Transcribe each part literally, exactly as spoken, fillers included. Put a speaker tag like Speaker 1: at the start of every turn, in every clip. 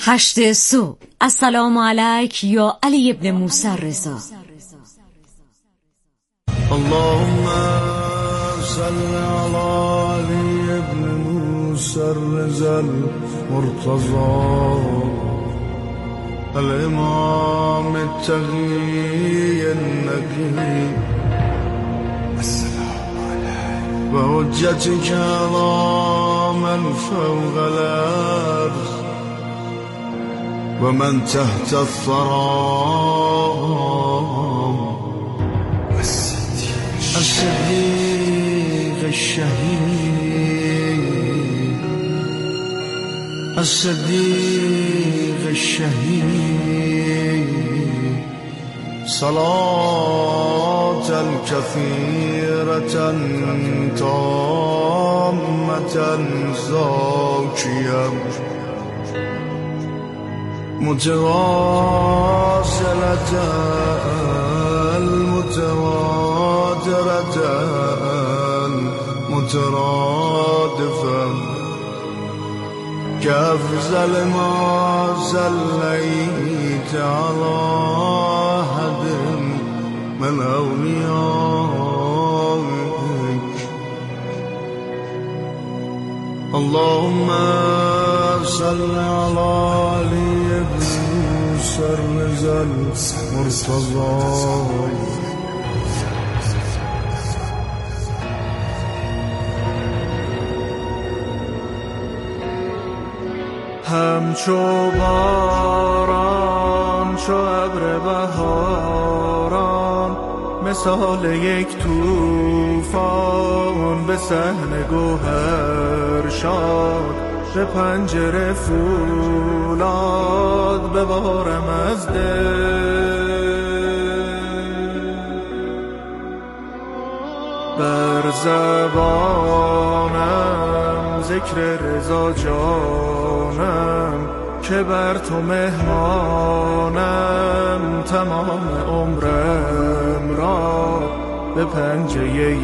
Speaker 1: خشت صبح. السلام علیک یا علی ابن موسی رضا.
Speaker 2: اللهم صل على علی ابن موسی رضا المرتضى الامام التقی النقی السلام علیک و حجتک علی من فوق الارض و من تحت الثرى الصديق الشهيد الصديق الشهيد صلاة الكثيرة تامة زاكية متواصلة المتواترة مترادفة كأفضل ما صليت على أحد من أوليائك اللهم صل على علي بن موسى رضا المرتضى
Speaker 3: همچو باران چو ابر بهاران مثال یک طوفان به صحن گوهر شاد به پنجره فولاد ببارم از دل بر زبانم ذکر رضا جانم که بر تو مهمانم تمام عمرم را به پنجه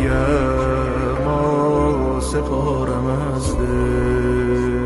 Speaker 3: یما سپارم از دل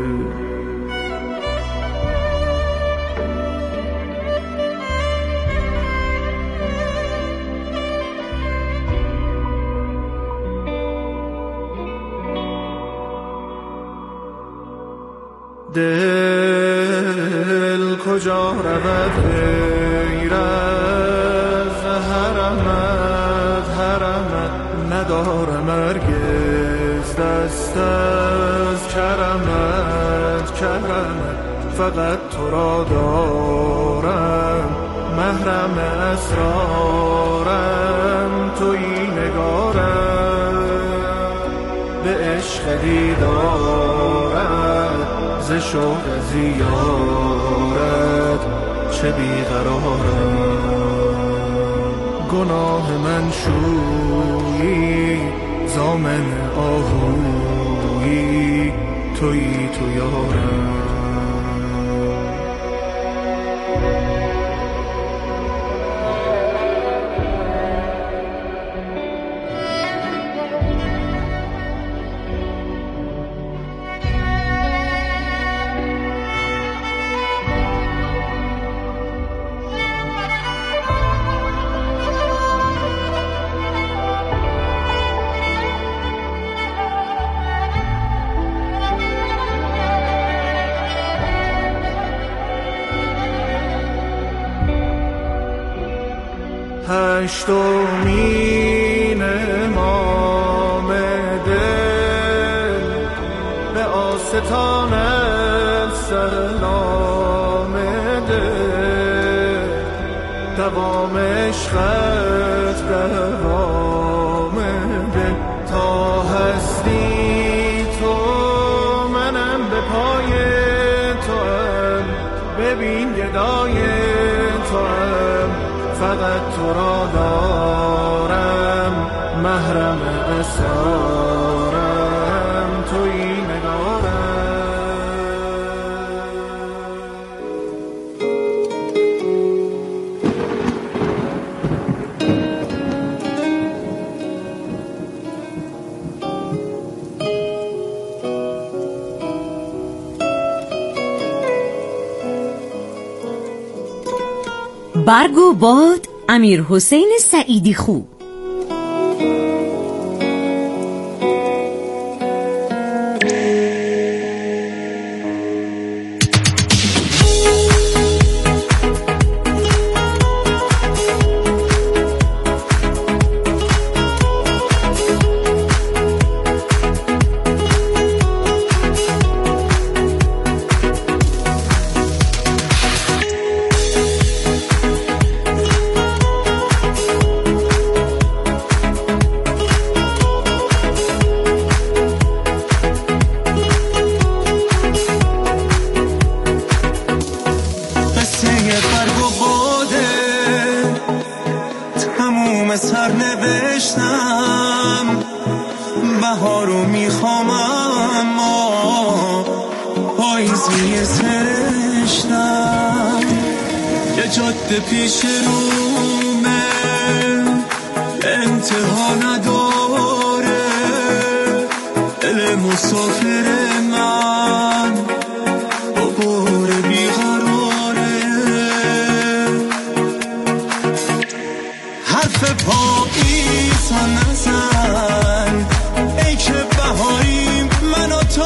Speaker 3: دل کجا رود غیر از حرمت حرمت ندارم هرگز دست از کرمت کرمت فقط تو را دارم محرم اسرارم تویی نگارم به عشق دیدارم ز شوق زیارت چه بیقرارم گناه من شویی ضامن آهویی تویی تو یارم هشتمین امام دل به آستان سلام دل دوام عشقت دوام دل تا هستی تو منم به پای تو هم ببین گدای تو هم فقط تو را دارم محرم اسرارم تویی نگارم
Speaker 1: برگ و باد امیر حسین سعیدی خوب.
Speaker 3: سرنوشتم بهارو میخوام اما پاییزی سرشتم یه جاده پیش رومه انتها نداره دل مسافر من با بار بیقراره حرف پاییز ها نزن ای که بهاریم من و تو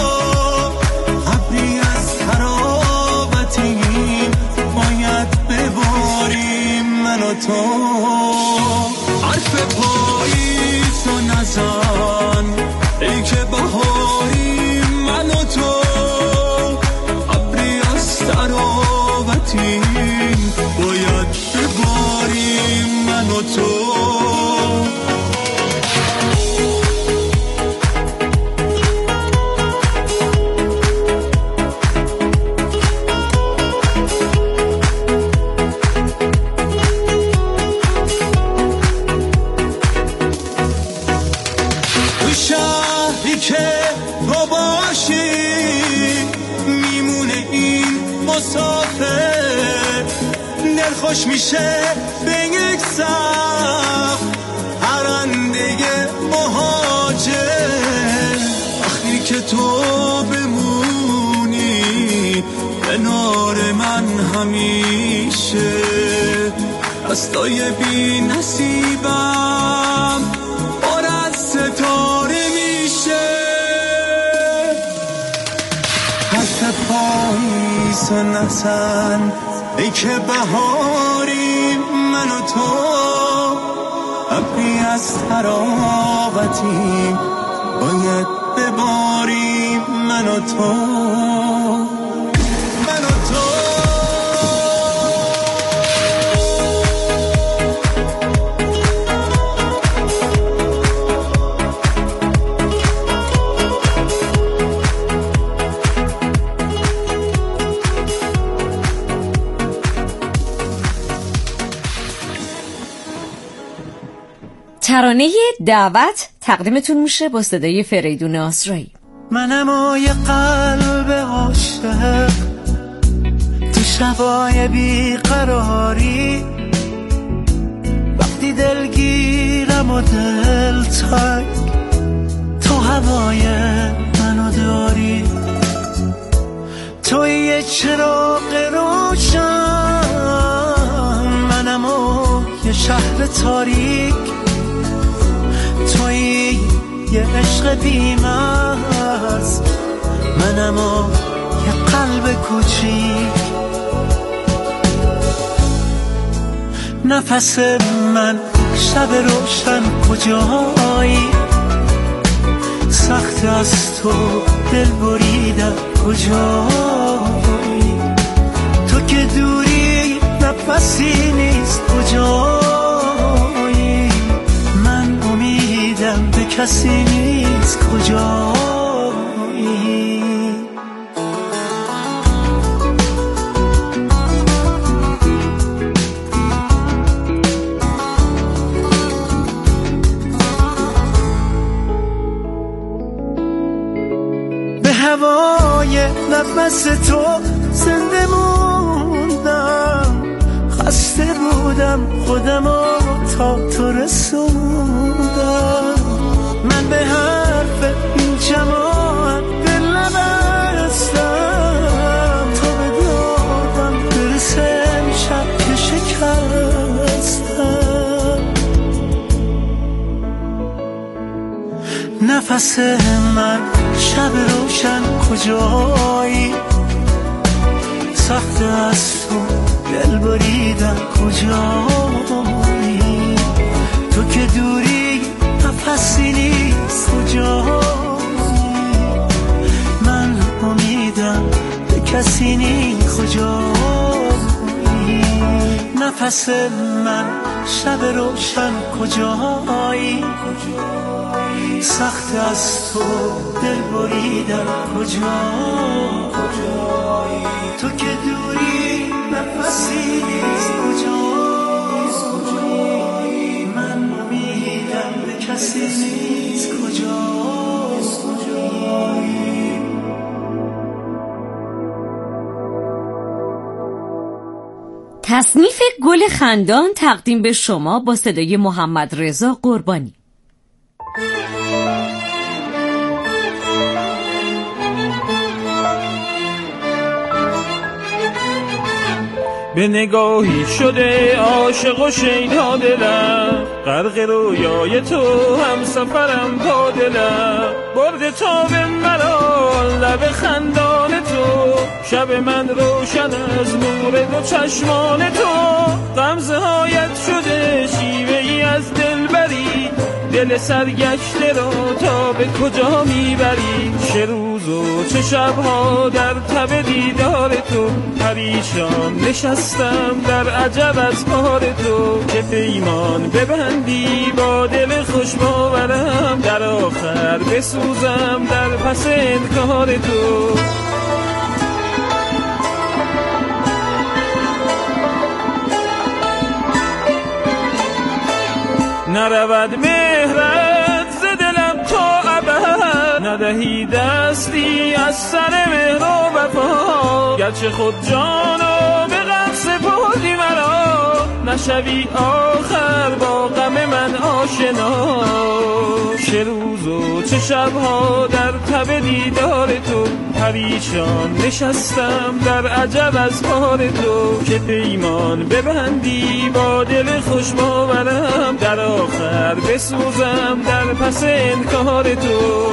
Speaker 3: ابری از ترابتیم باید بباریم من و تو حرف پاییز ها نزن ای که بهاریم من و تو ابری از ترابتیم باید بباریم من و تو شهری که تو باشی میمونه این مسافر دل خوش میشه به یک سقف پرنده مهاجر وقتی که تو بمونی کنار من همیشه دستای بی نصیبم پر از ستاره میشه حرف پاییز و نزن ای که بهاریم من و تو ابری از تراوتیم باید بباریم من و تو من و تو
Speaker 1: ترانه دعوت تقدیمتون میشه با صدای فریدون آسرایی.
Speaker 4: منم و یه قلب عاشق تو شبای بیقراری وقتی دلگیرم و دل تنگ تو هوای منو داری توی یه چراغ روشن منم و یه شهر تاریک توی یه عشق بی‌مرز منم و یه قلب کوچیک نفس من شب روشن کجایی سخت از تو دل بریدم کجایی تو که دوری نفسی نیست کجایی من امیدم به کسی نیست کجایی به هوای نفس تو زنده موندم خسته بودم خودمو تا تو رسوندم من به حرف این جماعت دل نبستم تا به دادم برسه شب که شکستم نفس من شب روشن کجایی؟ سخت از تو دل بریدن کجایی؟ تو که دوری نفسی نیست کجایی؟ من امیدم به کسی نیست کجایی؟ نفس من شب روشن کجایی؟ سخت از تو دل بریدن کجایی؟ تو که دوری نفسی نیست کجایی؟ من امیدم به کسی نیست کجایی؟
Speaker 1: تصنیف گل خندان تقدیم به شما با صدای محمد رضا قربانی.
Speaker 5: به نگاهی شده عاشق و شیدا دلم، غرق رویای تو هم سفرم تا دلم، برد تا به مرا لب خندان تو، شب من روشن از نور دو چشمان تو، غمزه هایت شده شیوه ای از دلبری، دل سرگشته را تا به کجا میبری؟ چه روز و چه شبها در تب دیدار تو، پریشان نشستم در عجب از کار تو، که پیمان ببندی با دل خوش باورم، در آخر بسوزم در پس انکار تو. نرود مهرت ز دلم تا ابد، ندهی دستی از سر مهر و وفا، گرچه خود جانو به غم سپردی مرا، نشوی آخر با غم من آشنا. چه روز و چه شبها در تب دیدار تو، پریشان نشستم در عجب از کار تو، که پیمان ببندی با دل خوش باورم، در آخر بسوزم در پس انکار تو.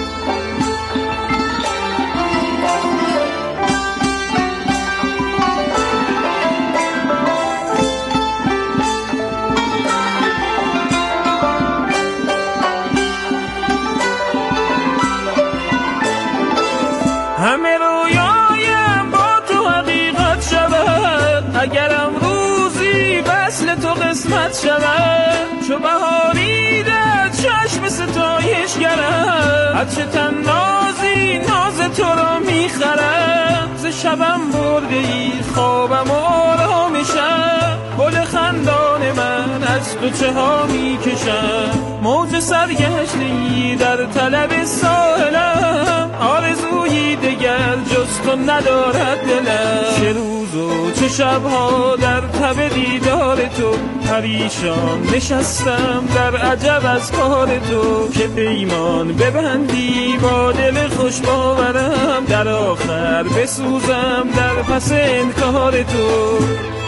Speaker 5: همه رویایم با تو حقیقت شود، اگرم روزی وصل تو قسمت شود، چو بهاری در چشم ستایش گرم، هرچه تن نازی ناز تو را میخرم، ز شبم برده ای خوابم و آرامشم، گل خندان من از تو چه ها میکشم، موج سرگشته‌ای در طلب ساحلم، آرزویی دگر جز تو ندارد دلم. چه روز و چه شبها در تب دیدار تو، پریشان نشستم در عجب از کار تو، که پیمان ببندی با دل خوش باورم، در آخر بسوزم در پس انکار تو.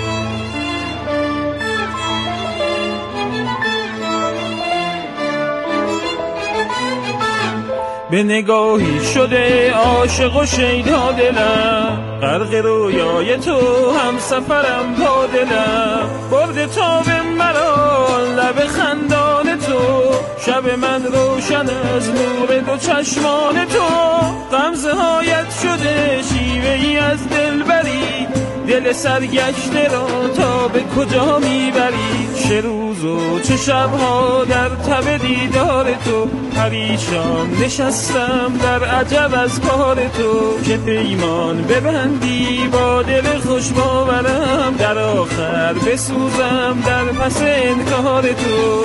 Speaker 5: به نگاهی شده عاشق و شیدا دلم، غرق رویای تو هم سفرم تا دلم، برد تا به مرا لب خندان تو، شب من روشن از نور دو چشمان تو، غمزه هایت شده شیوه ای از دلبری، دل سرگشته را تا به کجا میبری؟ چه روز و چه شبها در تب دیدار تو، پریشان نشستم در عجب از کار تو، که پیمان ببندی با دل خوش باورم، در آخر بسوزم در پس انکار تو.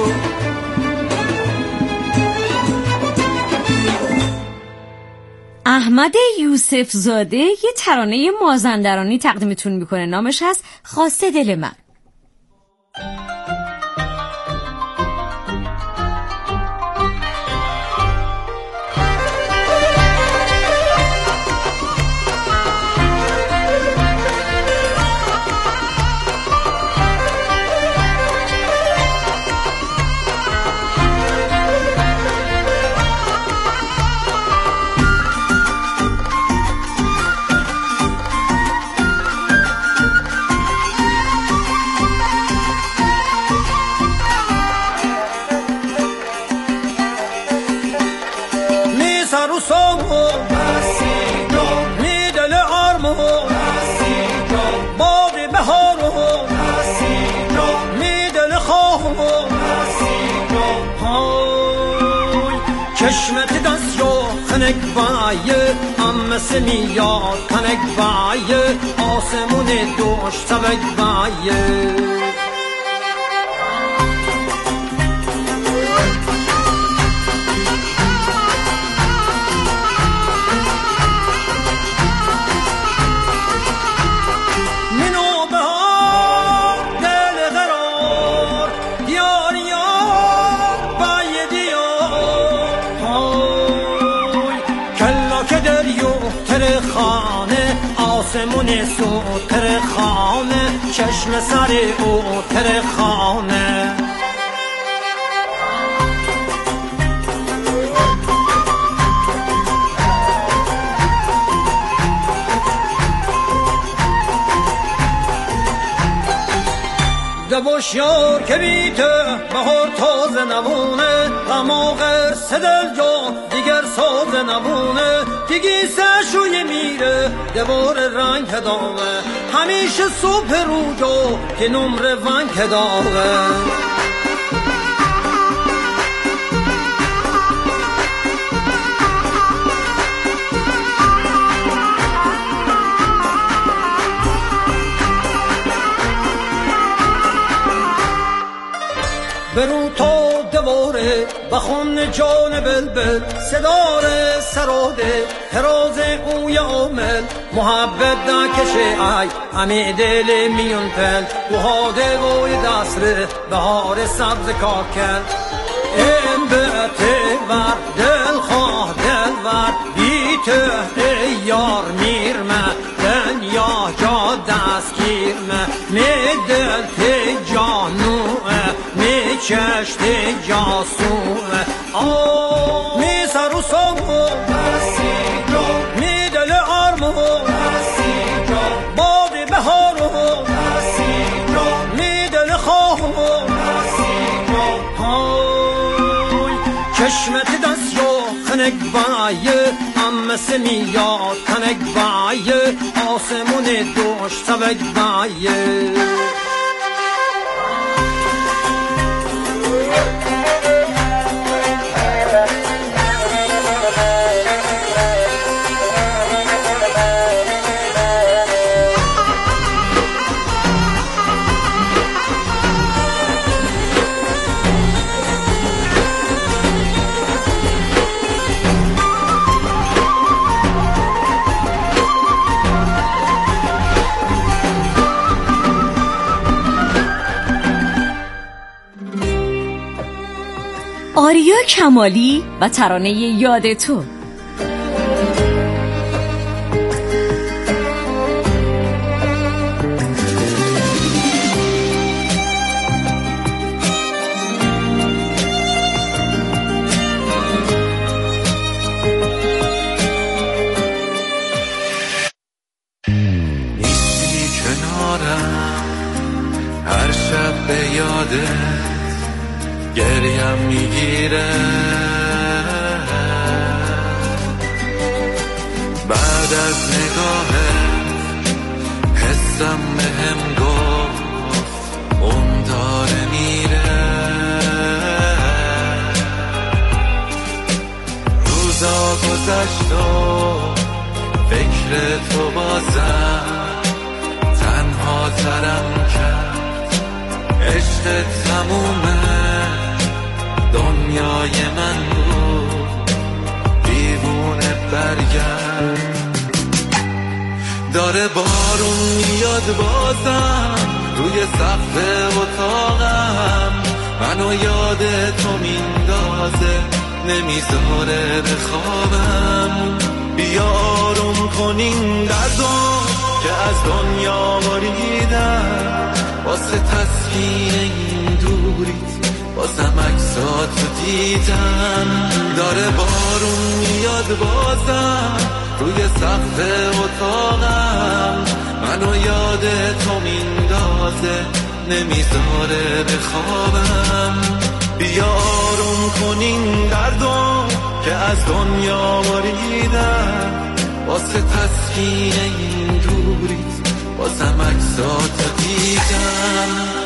Speaker 1: احمد یوسف زاده یه ترانه مازندرانی تقدیمتون میکنه، نامش هست خواسته دل من.
Speaker 6: و سامو میدل آرمو باد بهارو میدل خواهو های چشمت دست یا خنک بایه همه سمیاد خنک بایه آسمون دوش سبک بایه آسمون سود تر خانه چشم سر او تر خانه دبوشیار که بیته بهار تازه نبونه غماغر سدل جا دیگر ساز نبونه دیگی سشوی میره دوار رنگ داغه همیشه صبح رو جا که نمره ونگ داغه برو تا دواره بخون جان بلبل صداره سراده تراز اوی عامل محبت نکشه ای همه دل میون پل بهاده وی دستره بهار سبز کار کرد این بهته ور دل خواه دل ور بیته ای یار میرمه دنیا جا دستگیر مه می دل تی جانوه می چشت جاسوه آه می سر و سامو می دل آرمو باد بهارو می دل خواهو چشمت دست یا خنک بایه همه سمیاد خنک بایه آسمون دوش سبک بایه
Speaker 1: آریا کمالی و ترانه یاد تو.
Speaker 3: نیستی کنارم هر شب به یاده گریم میگیره بعد از نگاهت حسم بهم گفت اون داره میره روزا گذشت و فکر تو بازم تنها ترم کرد عشق تمومه دنیای من بود دیوونه برگرد داره بارون میاد بازم روی سقف اتاقم منو یاد تو میندازه نمیذاره بخوابم بیا آروم کنین دردم که از دنیا بریدم واسه تسکین این دوریت بازم عکساتو دیدم داره بارون میاد بازم روی سقف اتاقم منو یاد تو میندازه نمیذاره بخوابم بیا آروم کنین دردم که از دنیا بریدم واسه تسکین این دوریت واسم عکساتو دیدم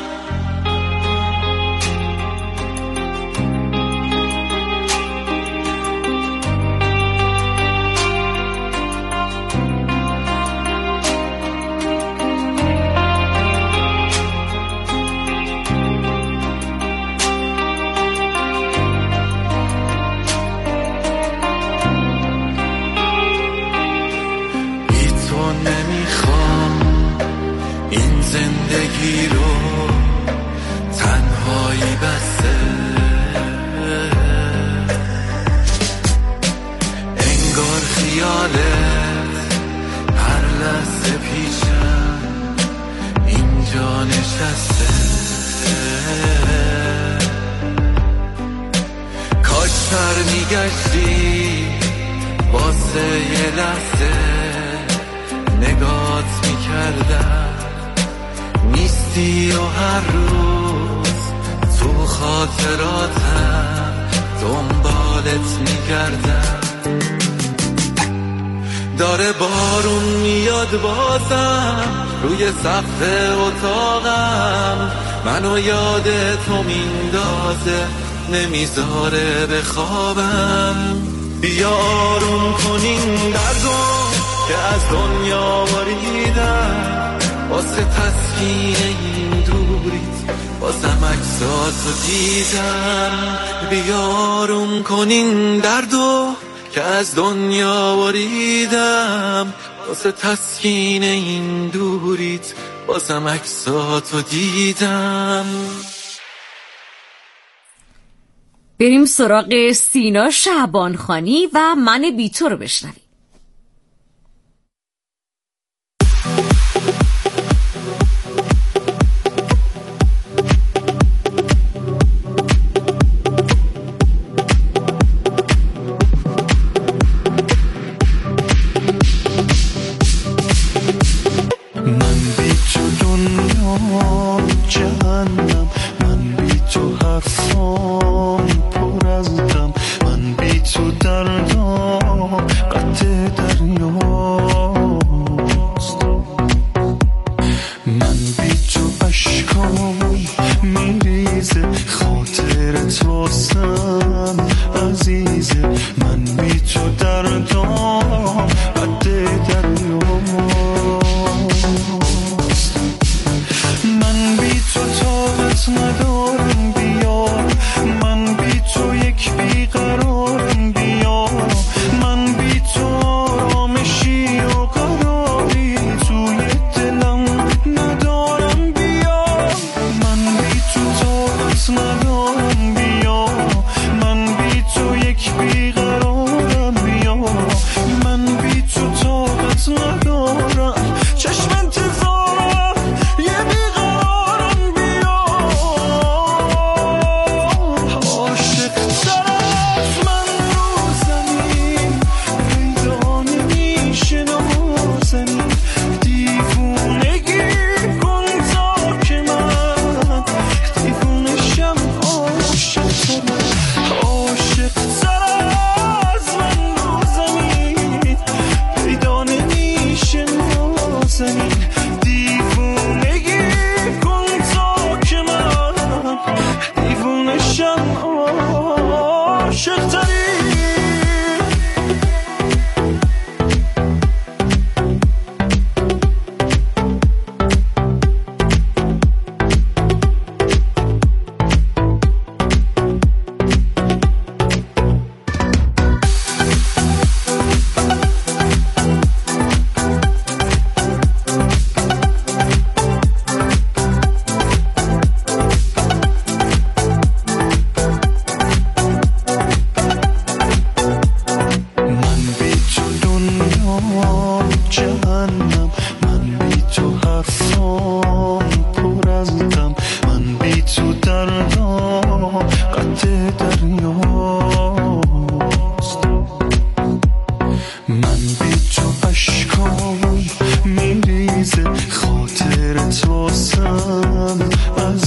Speaker 3: زندگی رو تنهایی بسته انگار خیالت هر لحظه پیشم اینجا نشسته کاش سر میگشتی واسه یه لحظه نگات میکردم نیستی و هر روز تو خاطراتم دنبالت میگردم داره بارون میاد بازم روی سقف اتاقم منو یاد تو میندازه نمیذاره بخوابم بیا آروم کنین دردو که از دنیا بریدم واسه تسکین این دوریت واسم عکساتو دیدم بیا آروم کنین دردو که از دنیا بریدم واسه تسکین این دوریت واسم عکساتو دیدم.
Speaker 1: بریم سراغ سینا شعبانخانی و من بی تو رو بشنویم.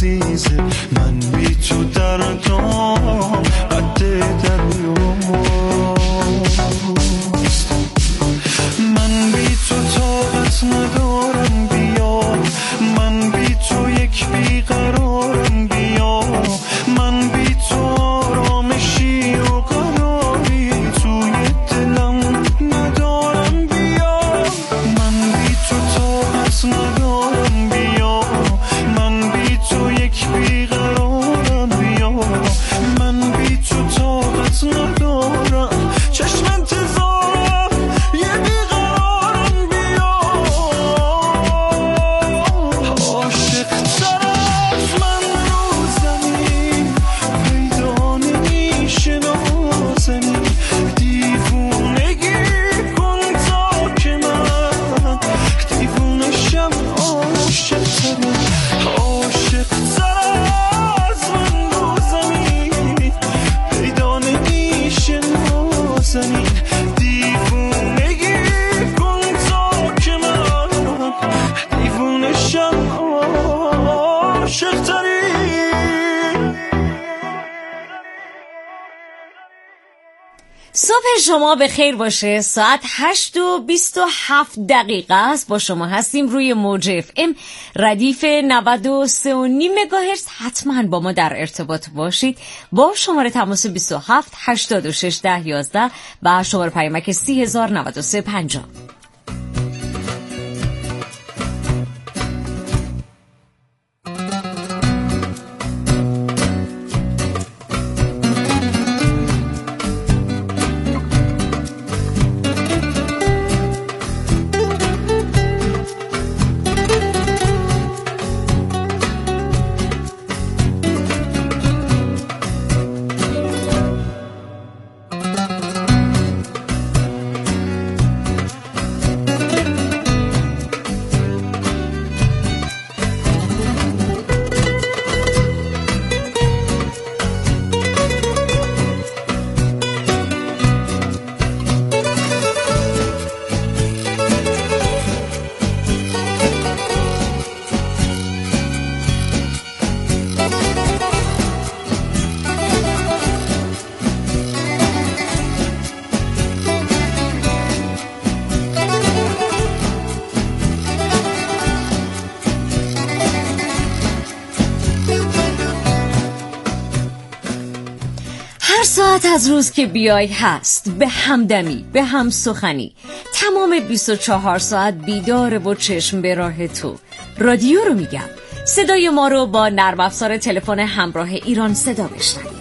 Speaker 3: من بی تو دردم قد دریا
Speaker 1: صبح شما به خیر باشه. ساعت هشت و بیست و هفت دقیقه است. با شما هستیم روی موج اف ام ردیف نود و سه و نیم مگاهرتز. حتما با ما در ارتباط باشید با شماره تماس بیست و هفت هشتاد و شش ده یازده و شماره پیامک سی هزار و نود و سه پنجاه. ساعت از روز که بیای هست به همدمی، به هم سخنی، تمام بیست و چهار ساعت بیداره و چشم به راه تو. رادیو رو میگم. صدای ما رو با نرم افزار تلفن همراه ایران صدا بشنوید.